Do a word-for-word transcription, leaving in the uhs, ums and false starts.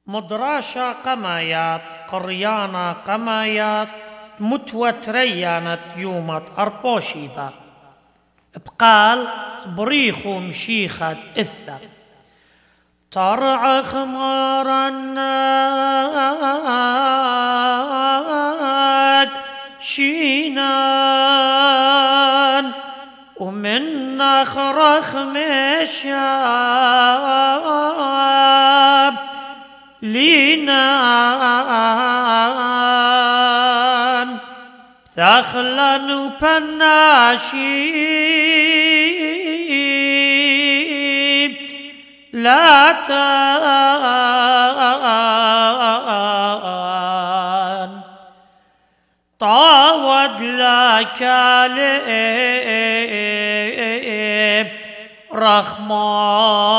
مدراشا قمايات قريانا قمايات متوت ريانت يومت أربوشيبا بقال بريخو مشيخت إثة ترعى خمار الناك شينان ومن أخرخ مشاب لينان ثخلا وبناشي لا تان طاود لك رخمان